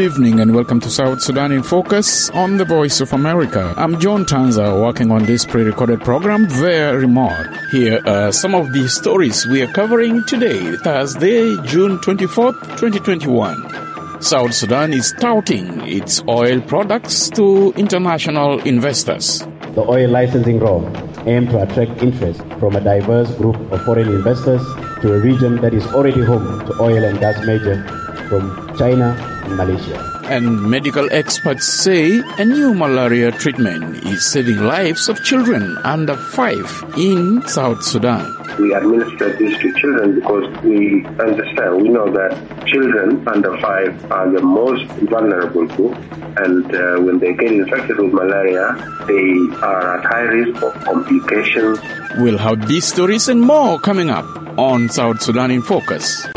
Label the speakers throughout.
Speaker 1: evening and welcome to South Sudan in Focus on the Voice of America. I'm John Tanza, working on this pre-recorded program via remote. Here are some of the stories we are covering today, Thursday, June 24th, 2021. South Sudan is touting its oil products to international investors.
Speaker 2: The oil licensing round aims to attract interest from a diverse group of foreign investors to a region that is already home to oil and gas majors from China and Malaysia.
Speaker 1: And medical experts say a new malaria treatment is saving lives of children under 5 in South Sudan.
Speaker 3: We administer this to children because we understand, we know that children under 5 are the most vulnerable group, and when they get infected with malaria, they are at high risk of complications.
Speaker 1: We'll have these stories and more coming up on South Sudan in Focus.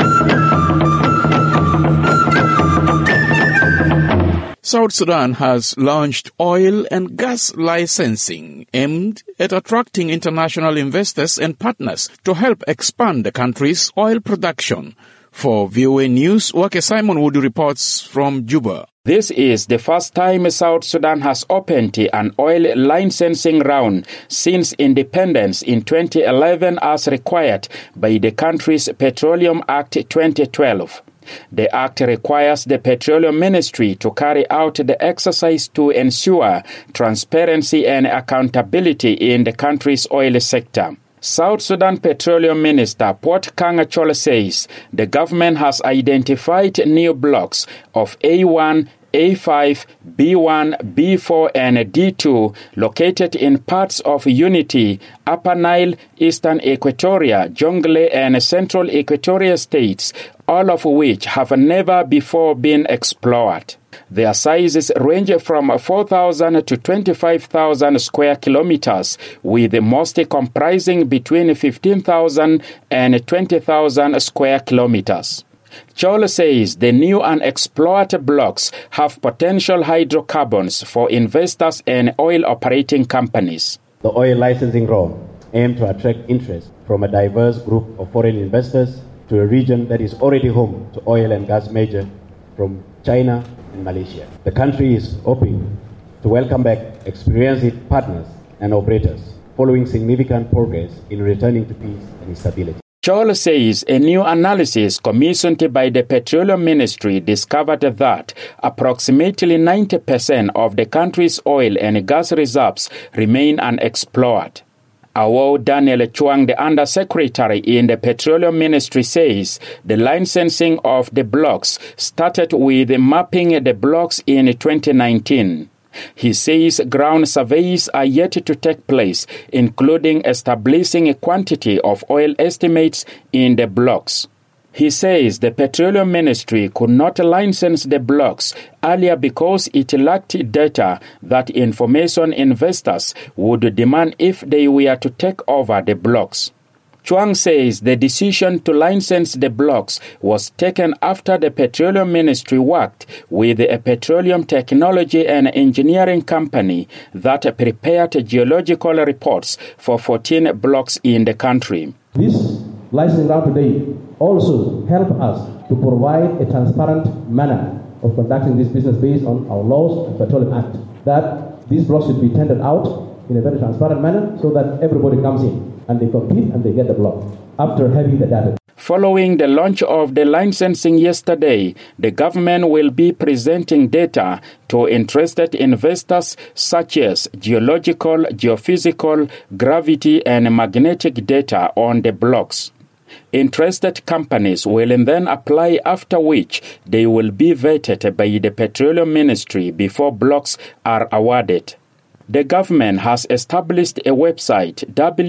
Speaker 1: South Sudan has launched oil and gas licensing aimed at attracting international investors and partners to help expand the country's oil production. For VOA News, Wake Simon Wood reports from Juba.
Speaker 4: This is the first time South Sudan has opened an oil licensing round since independence in 2011 as required by the country's Petroleum Act 2012. The act requires the Petroleum Ministry to carry out the exercise to ensure transparency and accountability in the country's oil sector. South Sudan Petroleum Minister Port Kang Chol says the government has identified new blocks of A1, A5, B1, B4, and D2 located in parts of Unity, Upper Nile, Eastern Equatoria, Jonglei, and Central Equatoria states, all of which have never before been explored. Their sizes range from 4,000 to 25,000 square kilometers, with most comprising between 15,000 and 20,000 square kilometers. Chol says the new unexplored blocks have potential hydrocarbons for investors and oil operating companies.
Speaker 2: The oil licensing round aims to attract interest from a diverse group of foreign investors to a region that is already home to oil and gas majors from China and Malaysia. The country is hoping to welcome back experienced partners and operators following significant progress in returning to peace and stability.
Speaker 4: Chol says a new analysis commissioned by the Petroleum Ministry discovered that approximately 90% of the country's oil and gas reserves remain unexplored. Awo Daniel Chuang, the Undersecretary in the Petroleum Ministry, says the licensing of the blocks started with mapping the blocks in 2019. He says ground surveys are yet to take place, including establishing a quantity of oil estimates in the blocks. He says the Petroleum Ministry could not license the blocks earlier because it lacked data that information investors would demand if they were to take over the blocks. Chuang says the decision to license the blocks was taken after the Petroleum Ministry worked with a petroleum technology and engineering company that prepared geological reports for 14 blocks in the country.
Speaker 5: This licensing round today also help us to provide a transparent manner of conducting this business based on our laws and Petroleum Act, that these blocks should be tendered out in a very transparent manner so that everybody comes in and they compete and they get the block after having the data.
Speaker 4: Following the launch of the licensing yesterday, the government will be presenting data to interested investors such as geological, geophysical, gravity, and magnetic data on the blocks. Interested companies will then apply, after which they will be vetted by the Petroleum Ministry before blocks are awarded. The government has established a website,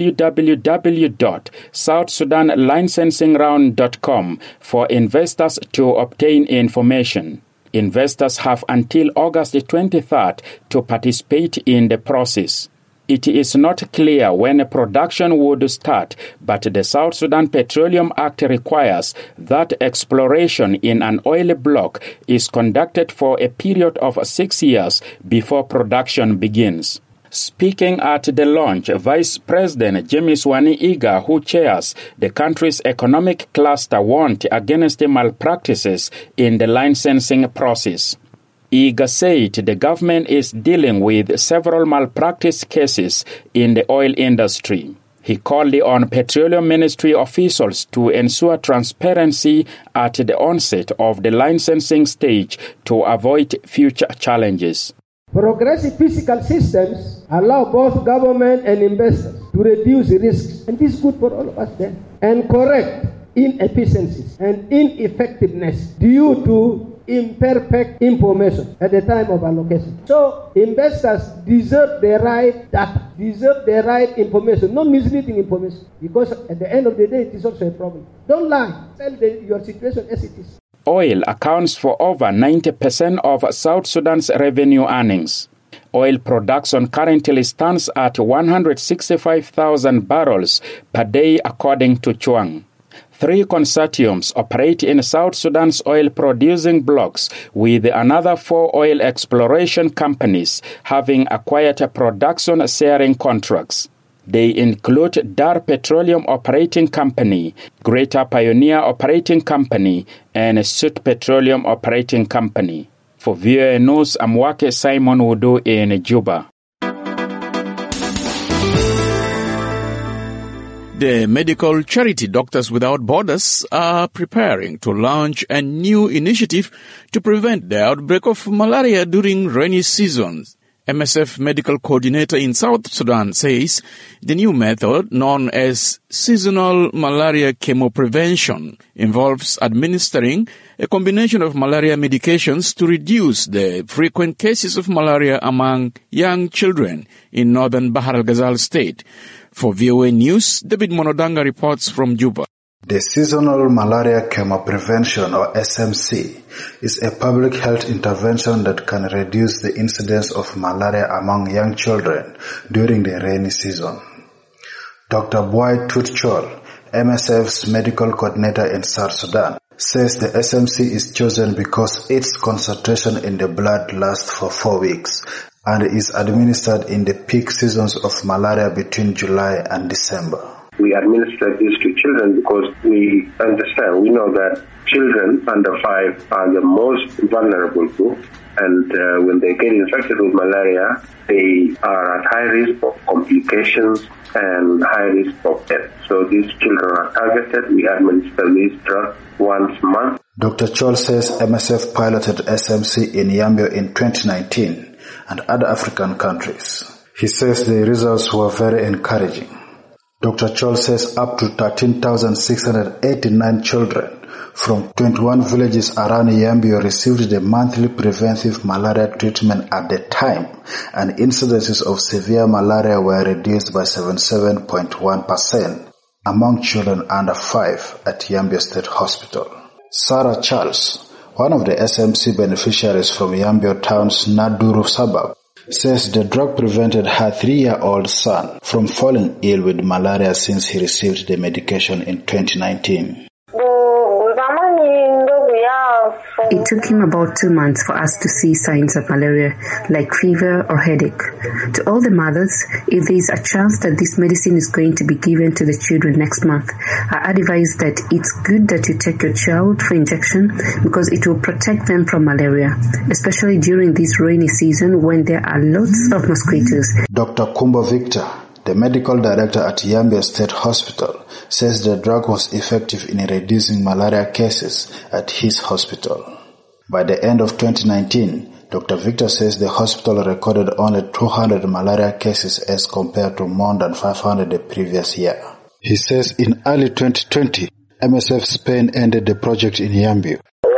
Speaker 4: www.southsudanlicensinground.com, for investors to obtain information. Investors have until August 23rd to participate in the process. It is not clear when production would start, but the South Sudan Petroleum Act requires that exploration in an oil block is conducted for a period of 6 years before production begins. Speaking at the launch, Vice President James Wani Iga, who chairs the country's economic cluster, warned against malpractices in the licensing process. Iga said the government is dealing with several malpractice cases in the oil industry. He called on Petroleum Ministry officials to ensure transparency at the onset of the licensing stage to avoid future challenges.
Speaker 6: Progressive fiscal systems allow both government and investors to reduce risks, and this is good for all of us then, and correct inefficiencies and ineffectiveness due to imperfect information at the time of allocation. So investors deserve the right data, deserve the right information, not misleading information, because at the end of the day it is also a problem. Don't lie, tell your situation as it is.
Speaker 4: Oil accounts for over 90% of South Sudan's revenue earnings. Oil production currently stands at 165,000 barrels per day according to Chuang. 3 consortiums operate in South Sudan's oil-producing blocks, with another 4 oil exploration companies having acquired production sharing contracts. They include Dar Petroleum Operating Company, Greater Pioneer Operating Company, and Sud Petroleum Operating Company. For VOA News, I'm Wake Simon Wudu in Juba.
Speaker 1: The medical charity Doctors Without Borders are preparing to launch a new initiative to prevent the outbreak of malaria during rainy seasons. MSF medical coordinator in South Sudan says the new method, known as seasonal malaria chemoprevention, involves administering a combination of malaria medications to reduce the frequent cases of malaria among young children in northern Bahar al-Ghazal state. For VOA News, David Monodanga reports from Juba.
Speaker 7: The Seasonal Malaria Chemoprevention, or SMC, is a public health intervention that can reduce the incidence of malaria among young children during the rainy season. Dr. Boy Tut Chol, MSF's medical coordinator in South Sudan, says the SMC is chosen because its concentration in the blood lasts for 4 weeks and is administered in the peak seasons of malaria between July and December.
Speaker 3: We administer this to children because we understand, we know that children under 5 are the most vulnerable group, and when they get infected with malaria, they are at high risk of complications and high risk of death. So these children are targeted. We administer this drug once a month.
Speaker 7: Dr. Chol says MSF piloted SMC in Yambio in 2019 and other African countries. He says the results were very encouraging. Dr. Chol says up to 13,689 children from 21 villages around Yambio received the monthly preventive malaria treatment at the time, and incidences of severe malaria were reduced by 77.1% among children under 5 at Yambio State Hospital. Sarah Charles, one of the SMC beneficiaries from Yambio town's Naduru suburb, says the drug prevented her 3-year-old son from falling ill with malaria since he received the medication in 2019.
Speaker 8: It took him about 2 months for us to see signs of malaria, like fever or headache. To all the mothers, if there is a chance that this medicine is going to be given to the children next month, I advise that it's good that you take your child for injection because it will protect them from malaria, especially during this rainy season when there are lots of mosquitoes. Dr.
Speaker 7: Kumbo Victor, the medical director at Yambio State Hospital, says the drug was effective in reducing malaria cases at his hospital. By the end of 2019, Dr. Victor says the hospital recorded only 200 malaria cases as compared to more than 500 the previous year. He says in early 2020, MSF Spain ended the project in Yambio.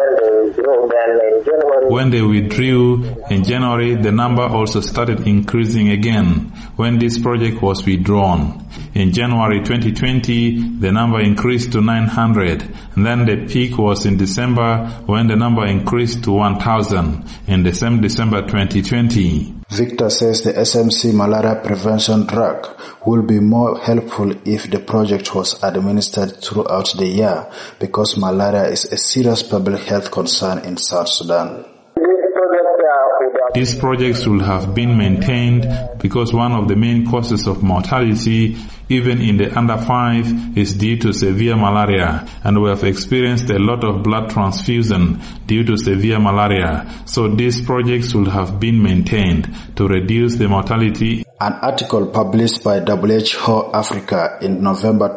Speaker 9: When they withdrew in January, the number also started increasing again when this project was withdrawn. In January 2020, the number increased to 900, and then the peak was in December when the number increased to 1,000 in the same December 2020.
Speaker 7: Victor says the SMC malaria prevention drug will be more helpful if the project was administered throughout the year because malaria is a serious public health concern in South Sudan.
Speaker 9: These projects will have been maintained because one of the main causes of mortality, even in the under 5, is due to severe malaria, and we have experienced a lot of blood transfusion due to severe malaria. So these projects will have been maintained to reduce the mortality.
Speaker 7: An article published by WHO Africa in November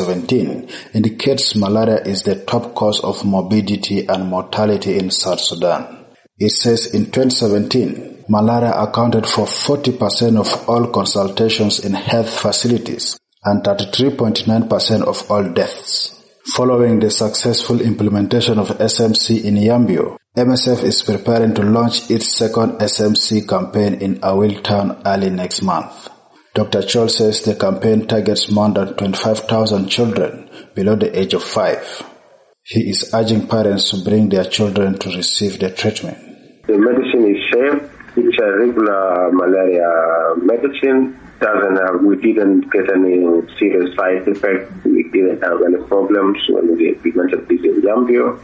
Speaker 7: 2017 indicates malaria is the top cause of morbidity and mortality in South Sudan. It says in 2017, malaria accounted for 40% of all consultations in health facilities and 33.9% of all deaths. Following the successful implementation of SMC in Yambio, MSF is preparing to launch its second SMC campaign in Awil Town early next month. Dr. Chol says the campaign targets more than 25,000 children below the age of 5. He is urging parents to bring their children to receive the treatment.
Speaker 3: The medicine is safe. It's a regular malaria medicine. We didn't get any serious side effects. We didn't have any problems when we implemented this in Yambio.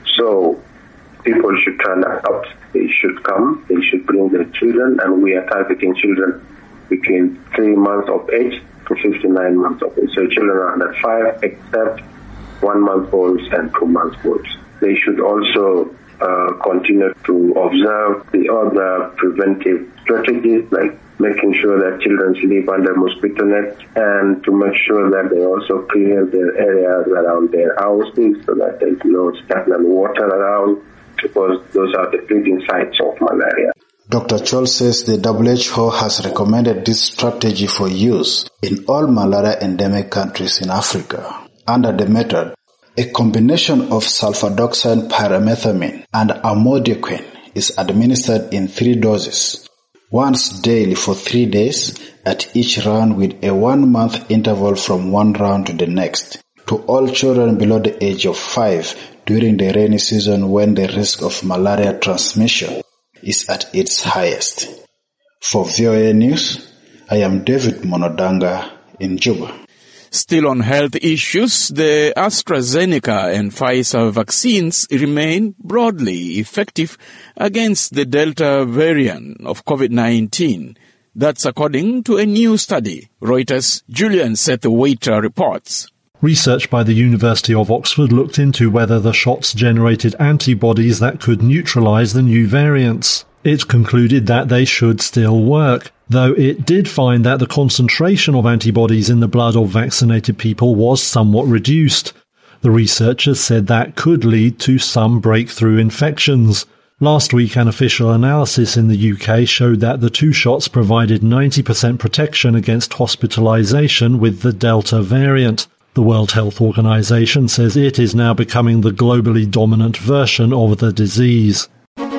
Speaker 3: So people should turn out. They should come. They should bring their children, and we are targeting children between 3 months of age to 59 months of age. So children are under 5, except 1 month olds and 2 months olds. They should also continue to observe the other preventive strategies, like making sure that children sleep under mosquito nets, and to make sure that they also clear their areas around their houses so that there is no stagnant water around, because those are the breeding sites of malaria.
Speaker 7: Dr. Chol says the WHO has recommended this strategy for use in all malaria endemic countries in Africa. Under the method, a combination of sulfadoxine pyrimethamine and amodiaquine is administered in 3 doses, once daily for 3 days at each round, with a 1-month interval from one round to the next, to all children below the age of 5 during the rainy season, when the risk of malaria transmission is at its highest. For VOA News, I am David Monodanga in Juba.
Speaker 1: Still on health issues, the AstraZeneca and Pfizer vaccines remain broadly effective against the Delta variant of COVID-19. That's according to a new study. Reuters' Julian Seth-Waiter reports.
Speaker 10: Research by the University of Oxford looked into whether the shots generated antibodies that could neutralize the new variants. It concluded that they should still work, though it did find that the concentration of antibodies in the blood of vaccinated people was somewhat reduced. The researchers said that could lead to some breakthrough infections. Last week, an official analysis in the UK showed that the 2 shots provided 90% protection against hospitalization with the Delta variant. The World Health Organization says it is now becoming the globally dominant version of the disease.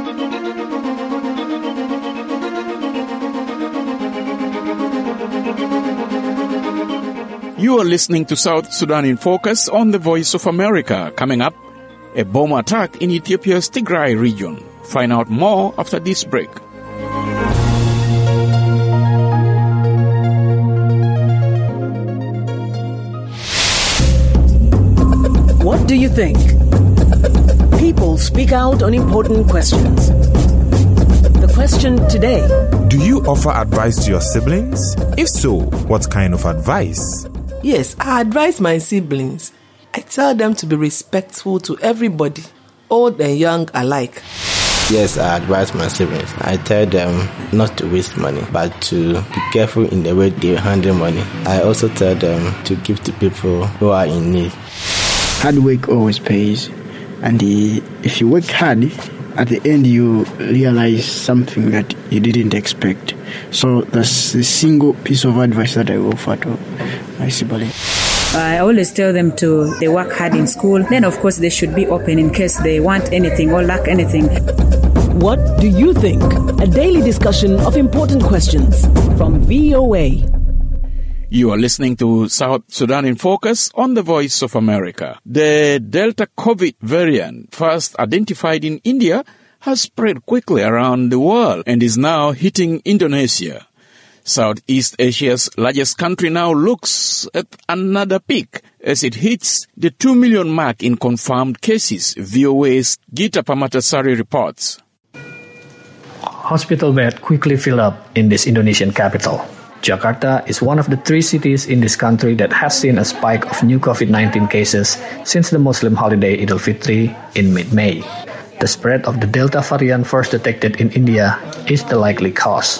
Speaker 1: You are listening to South Sudan in Focus on the Voice of America. Coming up, a bomb attack in Ethiopia's Tigray region. Find out more after this break.
Speaker 11: What do you think? People speak out on important questions. The question today:
Speaker 12: do you offer advice to your siblings? If so, what kind of advice?
Speaker 13: Yes, I advise my siblings. I tell them to be respectful to everybody, old and young alike.
Speaker 14: Yes, I advise my siblings. I tell them not to waste money, but to be careful in the way they handle money. I also tell them to give to people who are in need.
Speaker 15: Hard work always pays, and if you work hard, at the end you realize something that you didn't expect. So that's the single piece of advice that I offer to my siblings.
Speaker 16: I always tell them they work hard in school. Then of course they should be open in case they want anything or lack anything.
Speaker 11: What do you think? A daily discussion of important questions from VOA.
Speaker 1: You are listening to South Sudan in Focus on the Voice of America. The Delta COVID variant, first identified in India, has spread quickly around the world and is now hitting Indonesia. Southeast Asia's largest country now looks at another peak as it hits the 2 million mark in confirmed cases, VOA's Gita Pamatasari reports.
Speaker 17: hospital beds quickly filled up in this Indonesian capital. Jakarta is one of the 3 cities in this country that has seen a spike of new COVID-19 cases since the Muslim holiday Idul Fitri in mid-May. The spread of the Delta variant first detected in India is the likely cause.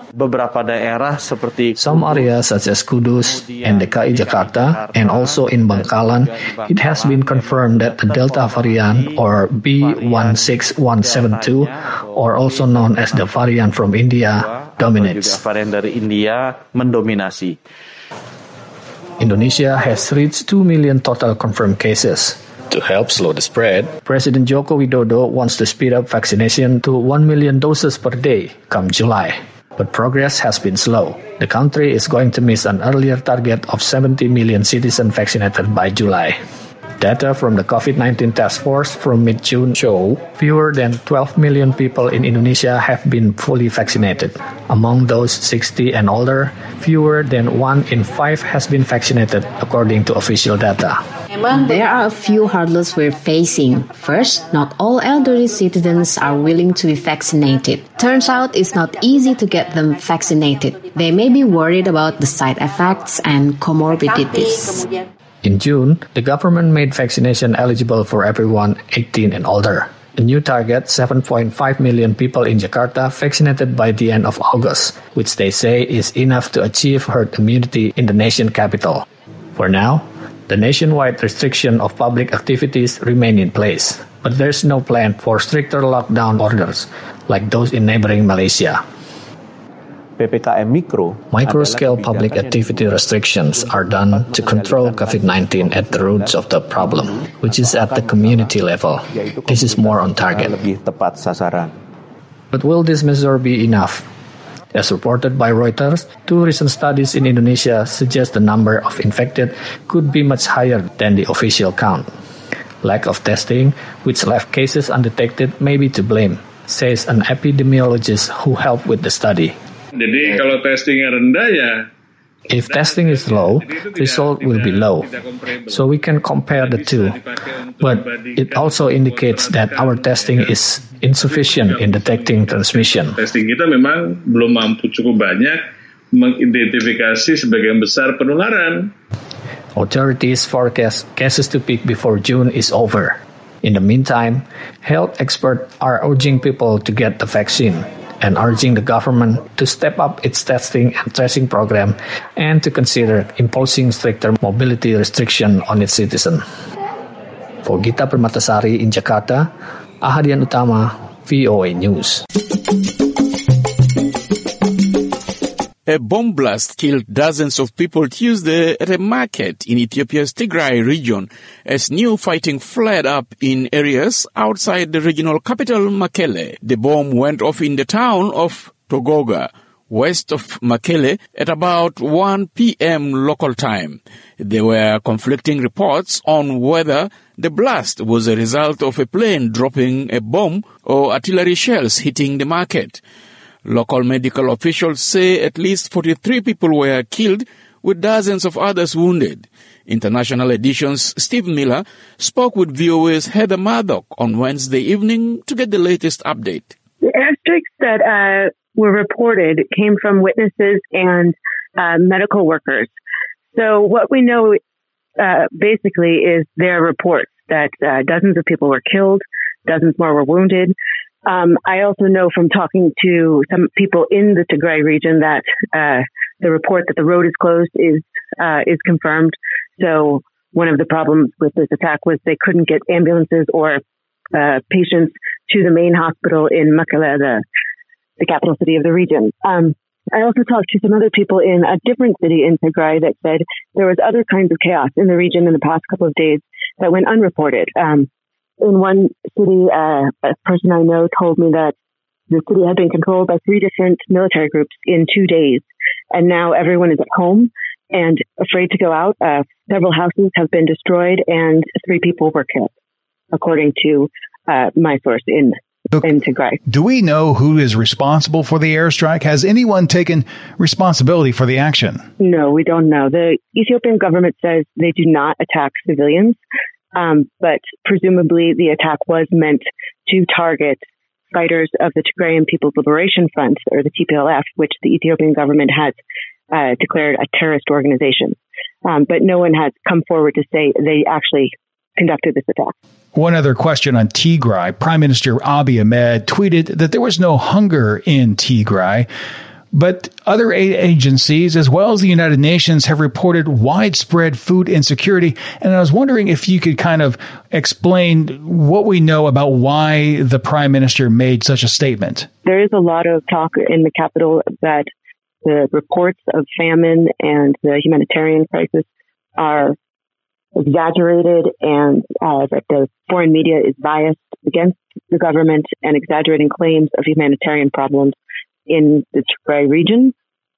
Speaker 17: Some areas such as Kudus and DKI Jakarta and also in Bangkalan, it has been confirmed that the Delta variant or B16172 or also known as the variant from India dominates. Indonesia has reached 2 million total confirmed cases. To help slow the spread, President Joko Widodo wants to speed up vaccination to 1 million doses per day come July. But progress has been slow. The country is going to miss an earlier target of 70 million citizens vaccinated by July. Data from the COVID-19 task force from mid-June show fewer than 12 million people in Indonesia have been fully vaccinated. Among those 60 and older, fewer than 1 in 5 has been vaccinated according to official data.
Speaker 18: There are a few hurdles we're facing. First, not all elderly citizens are willing to be vaccinated. Turns out it's not easy to get them vaccinated. They may be worried about the side effects and comorbidities.
Speaker 17: In June, the government made vaccination eligible for everyone 18 and older. A new target, 7.5 million people in Jakarta vaccinated by the end of August, which they say is enough to achieve herd immunity in the nation capital. For now, the nationwide restriction of public activities remain in place, but there's no plan for stricter lockdown orders like those in neighboring Malaysia. Micro-scale public activity restrictions are done to control COVID-19 at the roots of the problem, which is at the community level. This is more on target. But will this measure be enough? As reported by Reuters, 2 recent studies in Indonesia suggest the number of infected could be much higher than the official count. Lack of testing, which left cases undetected, may be to blame, says an epidemiologist who helped with the study.
Speaker 19: Jadi kalau testingnya rendah ya.
Speaker 17: If testing is low, result will be low. So we can compare the two. But it also indicates that our testing is insufficient in detecting transmission.
Speaker 19: Testing kita memang belum mampu cukup banyak mengidentifikasi sebagian besar penularan.
Speaker 17: Authorities forecast cases to peak before June is over. In the meantime, health experts are urging people to get the vaccine and urging the government to step up its testing and tracing program and to consider imposing stricter mobility restriction on its citizens. For Gita Permatasari in Jakarta, Ahadian Utama, VOA News.
Speaker 1: A bomb blast killed dozens of people Tuesday at a market in Ethiopia's Tigray region as new fighting flared up in areas outside the regional capital Mekelle. The bomb went off in the town of Togoga, west of Mekelle, at about 1 p.m. local time. There were conflicting reports on whether the blast was a result of a plane dropping a bomb or artillery shells hitting the market. Local medical officials say at least 43 people were killed, with dozens of others wounded. International Edition's Steve Miller spoke with VOA's Heather Murdoch on Wednesday evening to get the latest update.
Speaker 20: The airstrikes that were reported came from witnesses and medical workers. So what we know basically is their reports that dozens of people were killed, dozens more were wounded. I also know from talking to some people in the Tigray region that the report that the road is closed is confirmed. So one of the problems with this attack was they couldn't get ambulances or patients to the main hospital in Mekelle, the capital city of the region. I also talked to some other people in a different city in Tigray that said there was other kinds of chaos in the region in the past couple of days that went unreported. In one city, a person I know told me that the city had been controlled by 3 different military groups in 2 days, and now everyone is at home and afraid to go out. Several houses have been destroyed, and 3 people were killed, according to my source in Tigray.
Speaker 21: Do we know who is responsible for the airstrike? Has anyone taken responsibility for the action?
Speaker 20: No, we don't know. The Ethiopian government says they do not attack civilians. But presumably the attack was meant to target fighters of the Tigrayan People's Liberation Front, or the TPLF, which the Ethiopian government has declared a terrorist organization. But no one has come forward to say they actually conducted this attack.
Speaker 21: One other question on Tigray. Prime Minister Abiy Ahmed tweeted that there was no hunger in Tigray, but other aid agencies, as well as the United Nations, have reported widespread food insecurity. And I was wondering if you could kind of explain what we know about why the Prime Minister made such a statement.
Speaker 20: There is a lot of talk in the capital that the reports of famine and the humanitarian crisis are exaggerated, and that the foreign media is biased against the government and exaggerating claims of humanitarian problems in the Tigray region.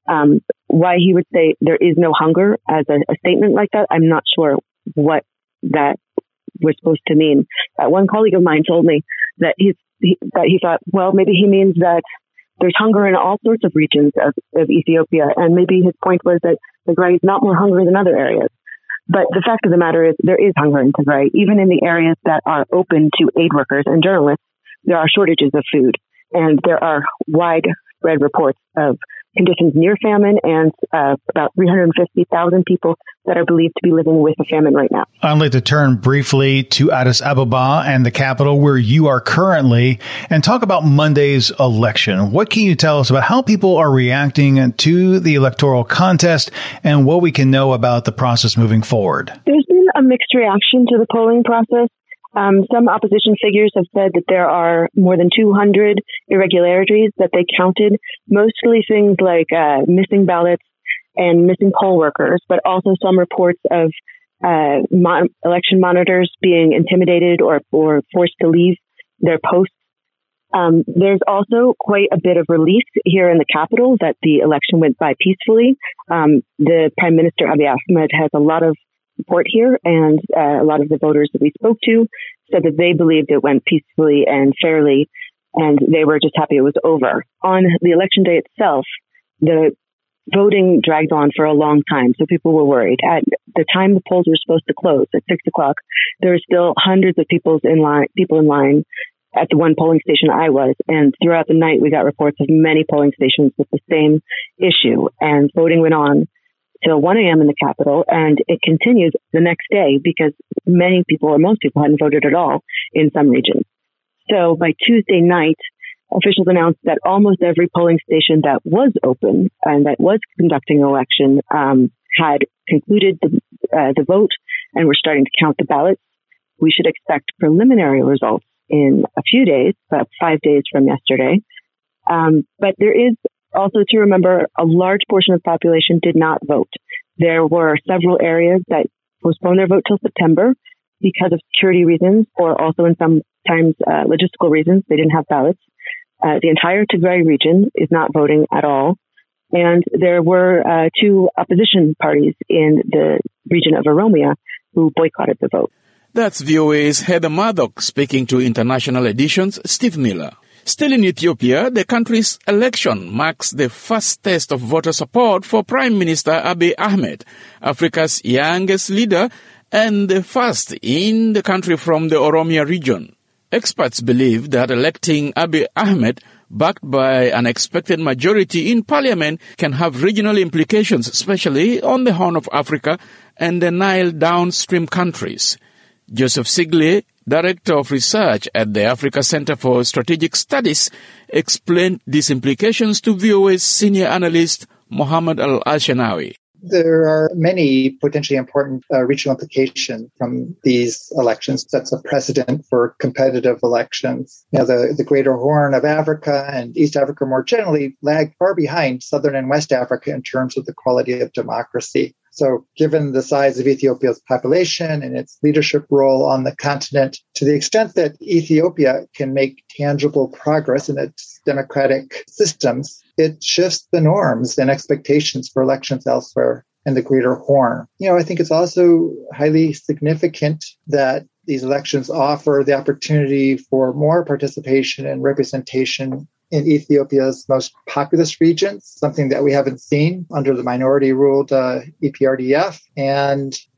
Speaker 20: Why he would say there is no hunger as a statement like that, I'm not sure what that was supposed to mean. One colleague of mine told me that he thought, well, maybe he means that there's hunger in all sorts of regions of Ethiopia, and maybe his point was that Tigray is not more hungry than other areas. But the fact of the matter is there is hunger in Tigray. Even in the areas that are open to aid workers and journalists, there are shortages of food. And there are widespread reports of conditions near famine and about 350,000 people that are believed to be living with a famine right now.
Speaker 21: I'd like to turn briefly to Addis Ababa and the capital where you are currently and talk about Monday's election. What can you tell us about how people are reacting to the electoral contest and what we can know about the process moving forward?
Speaker 20: There's been a mixed reaction to the polling process. Some opposition figures have said that there are more than 200 irregularities that they counted, mostly things like missing ballots and missing poll workers, but also some reports of election monitors being intimidated or forced to leave their posts. There's also quite a bit of relief here in the capital that the election went by peacefully. The Prime Minister Abiy Ahmed has a lot of support here, and a lot of the voters that we spoke to said that they believed it went peacefully and fairly, and they were just happy it was over. On the election day itself, the voting dragged on for a long time, so people were worried. At the time the polls were supposed to close at 6 o'clock, there were still hundreds of people in line at the one polling station I was, and throughout the night we got reports of many polling stations with the same issue, and voting went on till 1 a.m. in the capital, and it continued the next day because many people, or most people, hadn't voted at all in some regions. So by Tuesday night, officials announced that almost every polling station that was open and that was conducting an election had concluded the vote and were starting to count the ballots. We should expect preliminary results in a few days, about 5 days from yesterday. But there is also to remember, a large portion of the population did not vote. There were several areas that postponed their vote till September because of security reasons, or also in sometimes logistical reasons. They didn't have ballots. The entire Tigray region is not voting at all. And there were two opposition parties in the region of Oromia who boycotted the vote.
Speaker 1: That's VOA's Heather Murdoch speaking to International Edition's Steve Miller. Still in Ethiopia, the country's election marks the first test of voter support for Prime Minister Abiy Ahmed, Africa's youngest leader and the first in the country from the Oromia region. Experts believe that electing Abiy Ahmed, backed by an expected majority in parliament, can have regional implications, especially on the Horn of Africa and the Nile downstream countries. Joseph Sigley, Director of Research at the Africa Center for Strategic Studies, explained these implications to VOA's senior analyst Mohammed Al-Ashanawi.
Speaker 2: There are many potentially important regional implications from these elections. Sets a precedent for competitive elections. You know, the Greater Horn of Africa and East Africa more generally lag far behind Southern and West Africa in terms of the quality of democracy. So given the size of Ethiopia's population and its leadership role on the continent, to the extent that Ethiopia can make tangible progress in its democratic systems, it shifts the norms and expectations for elections elsewhere in the Greater Horn. You know, I think it's also highly significant that these elections offer the opportunity for more participation and representation in Ethiopia's most populous regions, something that we haven't seen under the minority-ruled EPRDF. And we could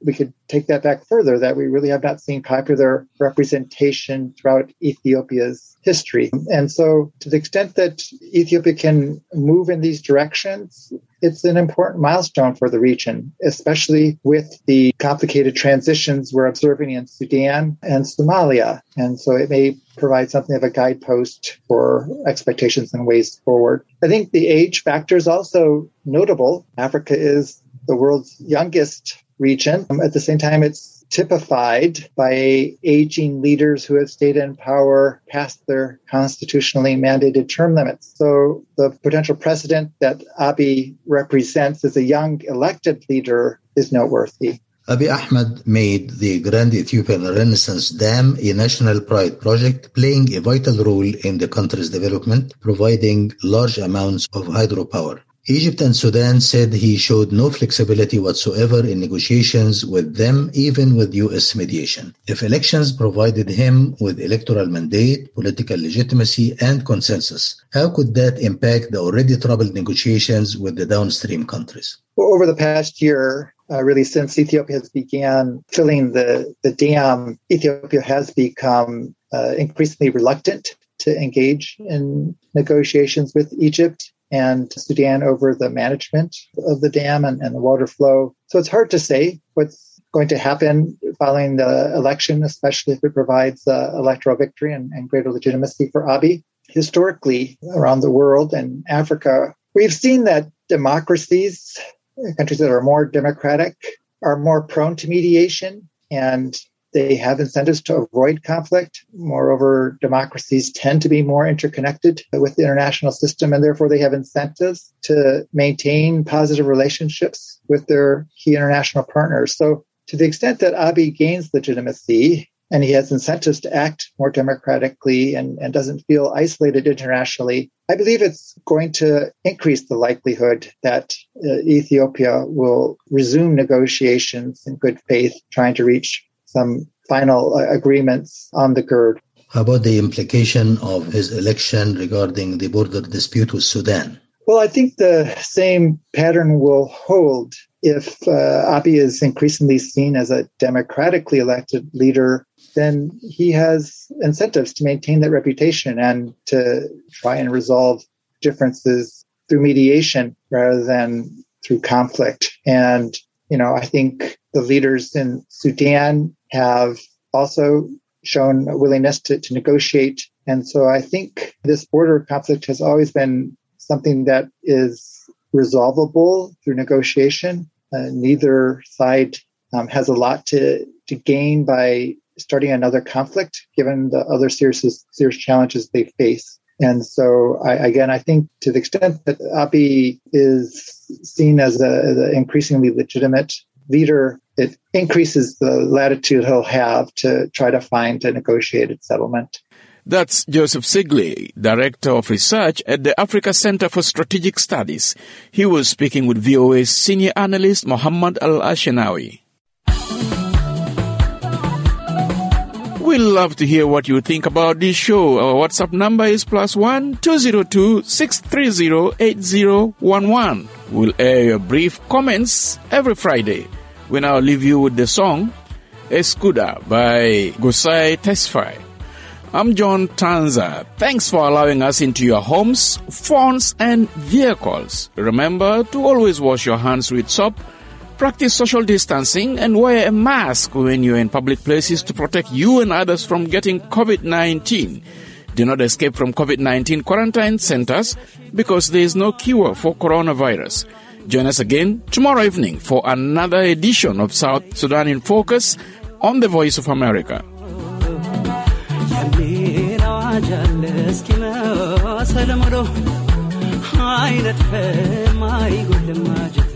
Speaker 2: take that back further, that we really have not seen popular representation throughout Ethiopia's history. And so to the extent that Ethiopia can move in these directions, it's an important milestone for the region, especially with the complicated transitions we're observing in Sudan and Somalia. And so it may provide something of a guidepost for expectations and ways forward. I think the age factor is also notable. Africa is the world's youngest region. At the same time, it's typified by aging leaders who have stayed in power past their constitutionally mandated term limits. So the potential precedent that Abiy represents as a young elected leader is noteworthy.
Speaker 5: Abiy Ahmed made the Grand Ethiopian Renaissance Dam a national pride project, playing a vital role in the country's development, providing large amounts of hydropower. Egypt and Sudan said he showed no flexibility whatsoever in negotiations with them, even with U.S. mediation. If elections provided him with electoral mandate, political legitimacy, and consensus, how could that impact the already troubled negotiations with the downstream countries?
Speaker 2: Well, over the past year, really since Ethiopia has began filling the dam, Ethiopia has become increasingly reluctant to engage in negotiations with Egypt and Sudan over the management of the dam and the water flow. So it's hard to say what's going to happen following the election, especially if it provides electoral victory and greater legitimacy for Abiy. Historically, around the world and Africa, we've seen that democracies, countries that are more democratic, are more prone to mediation, and they have incentives to avoid conflict. Moreover, democracies tend to be more interconnected with the international system, and therefore they have incentives to maintain positive relationships with their key international partners. So to the extent that Abiy gains legitimacy and he has incentives to act more democratically and doesn't feel isolated internationally, I believe it's going to increase the likelihood that Ethiopia will resume negotiations in good faith, trying to reach some final agreements on the GERD.
Speaker 5: How about the implication of his election regarding the border dispute with Sudan?
Speaker 2: Well, I think the same pattern will hold if Abiy is increasingly seen as a democratically elected leader. Then he has incentives to maintain that reputation and to try and resolve differences through mediation rather than through conflict. And, I think the leaders in Sudan have also shown a willingness to negotiate. And so I think this border conflict has always been something that is resolvable through negotiation. Neither side has a lot to gain by starting another conflict, given the other serious challenges they face. And so, I think to the extent that Abiy is seen as an increasingly legitimate leader, it increases the latitude he'll have to try to find a negotiated settlement.
Speaker 1: That's Joseph Sigley, Director of Research at the Africa Center for Strategic Studies. He was speaking with VOA's senior analyst Mohammed Al-Ashanawi. We'd love to hear what you think about this show. Our WhatsApp number is +1 202 630 8011. We'll air your brief comments every Friday. We now leave you with the song Escuda by Gosai Tesfaye. I'm John Tanza. Thanks for allowing us into your homes, phones, and vehicles. Remember to always wash your hands with soap, practice social distancing, and wear a mask when you're in public places to protect you and others from getting COVID-19. Do not escape from COVID-19 quarantine centers because there is no cure for coronavirus. Join us again tomorrow evening for another edition of South Sudan in Focus on the Voice of America.
Speaker 22: አይነት ፈማይ ጉልማጅ